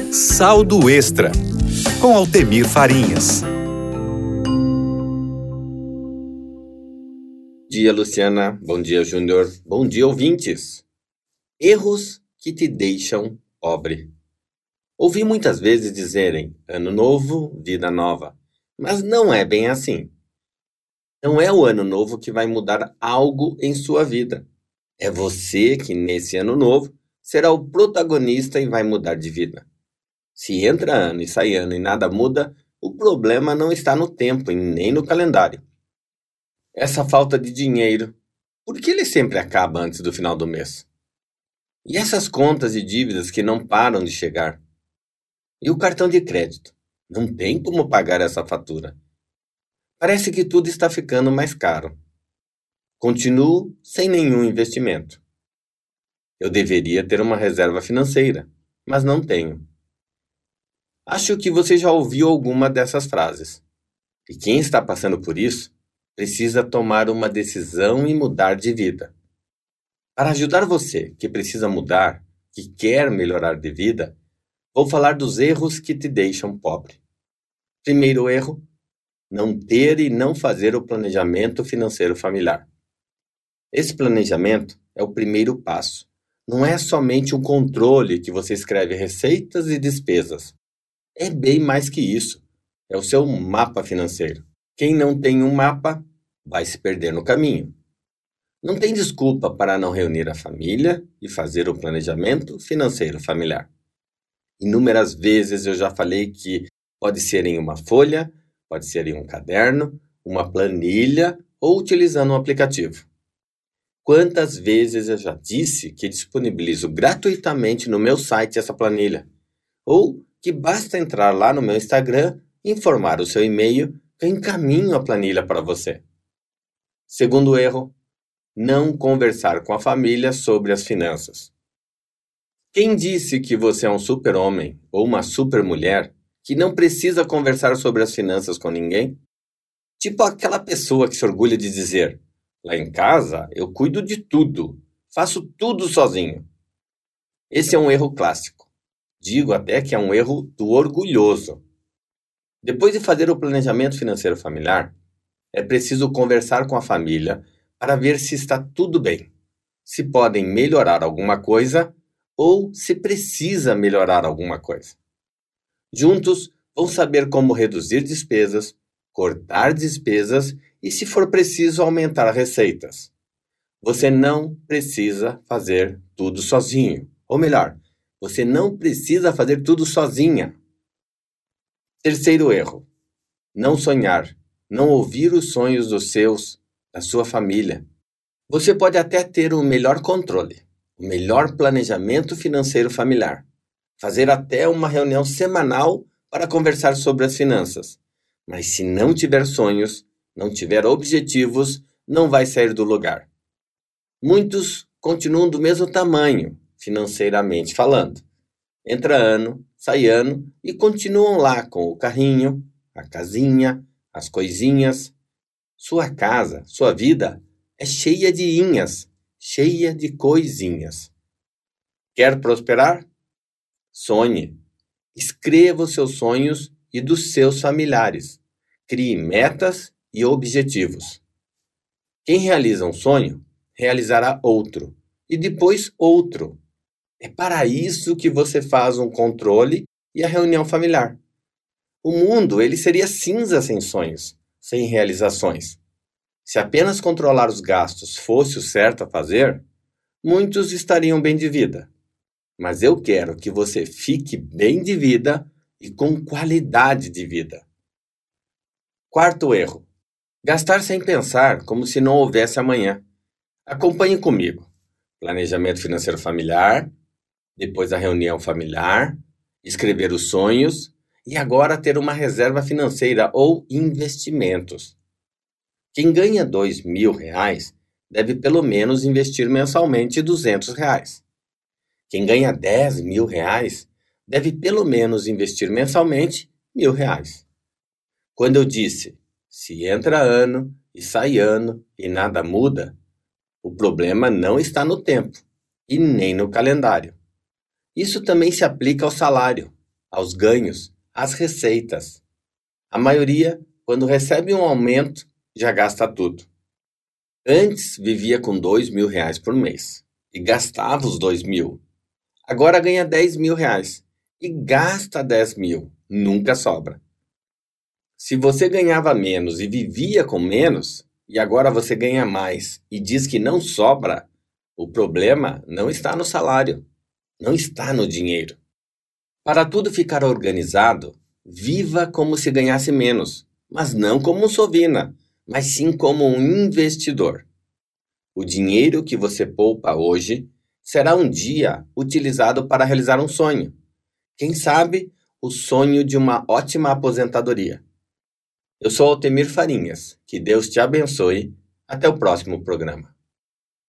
Saldo Extra, com Altemir Farinhas. Bom dia, Luciana. Bom dia, Júnior. Bom dia, ouvintes. Erros que te deixam pobre. Ouvi muitas vezes dizerem, ano novo, vida nova. Mas não é bem assim. Não é o ano novo que vai mudar algo em sua vida. É você que, nesse ano novo, será o protagonista e vai mudar de vida. Se entra ano e sai ano e nada muda, o problema não está no tempo e nem no calendário. Essa falta de dinheiro, por que ele sempre acaba antes do final do mês? E essas contas e dívidas que não param de chegar? E o cartão de crédito? Não tem como pagar essa fatura. Parece que tudo está ficando mais caro. Continuo sem nenhum investimento. Eu deveria ter uma reserva financeira, mas não tenho. Acho que você já ouviu alguma dessas frases. E quem está passando por isso precisa tomar uma decisão e mudar de vida. Para ajudar você que precisa mudar, que quer melhorar de vida, vou falar dos erros que te deixam pobre. Primeiro erro: não ter e não fazer o planejamento financeiro familiar. Esse planejamento é o primeiro passo. Não é somente um controle que você escreve receitas e despesas. É bem mais que isso. É o seu mapa financeiro. Quem não tem um mapa vai se perder no caminho. Não tem desculpa para não reunir a família e fazer o planejamento financeiro familiar. Inúmeras vezes eu já falei que pode ser em uma folha, pode ser em um caderno, uma planilha ou utilizando um aplicativo. Quantas vezes eu já disse que disponibilizo gratuitamente no meu site essa planilha? Ou que basta entrar lá no meu Instagram, informar o seu e-mail, que eu encaminho a planilha para você. Segundo erro: não conversar com a família sobre as finanças. Quem disse que você é um super-homem ou uma super-mulher que não precisa conversar sobre as finanças com ninguém? Tipo aquela pessoa que se orgulha de dizer: lá em casa eu cuido de tudo, faço tudo sozinho. Esse é um erro clássico. Digo até que é um erro do orgulhoso. Depois de fazer o planejamento financeiro familiar, é preciso conversar com a família para ver se está tudo bem, se podem melhorar alguma coisa ou se precisa melhorar alguma coisa. Juntos, vão saber como reduzir despesas, cortar despesas e, se for preciso, aumentar receitas. Você não precisa fazer tudo sozinho. Ou melhor, você não precisa fazer tudo sozinha. Terceiro erro: não sonhar, não ouvir os sonhos da sua família. Você pode até ter o melhor controle, o melhor planejamento financeiro familiar, fazer até uma reunião semanal para conversar sobre as finanças. Mas se não tiver sonhos, não tiver objetivos, não vai sair do lugar. Muitos continuam do mesmo tamanho, financeiramente falando. Entra ano, sai ano e continuam lá com o carrinho, a casinha, as coisinhas. Sua casa, sua vida é cheia de inhas, cheia de coisinhas. Quer prosperar? Sonhe. Escreva os seus sonhos e dos seus familiares. Crie metas e objetivos. Quem realiza um sonho, realizará outro, e depois outro. É para isso que você faz um controle e a reunião familiar. O mundo, ele seria cinza sem sonhos, sem realizações. Se apenas controlar os gastos fosse o certo a fazer, muitos estariam bem de vida. Mas eu quero que você fique bem de vida e com qualidade de vida. Quarto erro: gastar sem pensar, como se não houvesse amanhã. Acompanhe comigo. Planejamento financeiro familiar, depois a reunião familiar, escrever os sonhos e agora ter uma reserva financeira ou investimentos. Quem ganha R$ 2.000 deve pelo menos investir mensalmente R$ 200. Quem ganha R$ 10.000 deve pelo menos investir mensalmente R$ 1.000. Quando eu disse, se entra ano e sai ano e nada muda, o problema não está no tempo e nem no calendário. Isso também se aplica ao salário. aos ganhos, às receitas. A maioria, quando recebe um aumento, já gasta tudo. Antes vivia com R$ 2.000 por mês e gastava os 2.000. Agora ganha R$ 10.000 e gasta 10.000. Nunca sobra. Se você ganhava menos e vivia com menos, e agora você ganha mais e diz que não sobra, o problema não está no salário, não está no dinheiro. Para tudo ficar organizado, viva como se ganhasse menos, mas não como um sovina, mas sim como um investidor. O dinheiro que você poupa hoje será um dia utilizado para realizar um sonho. Quem sabe, o sonho de uma ótima aposentadoria. Eu sou Altemir Farinhas. Que Deus te abençoe. Até o próximo programa.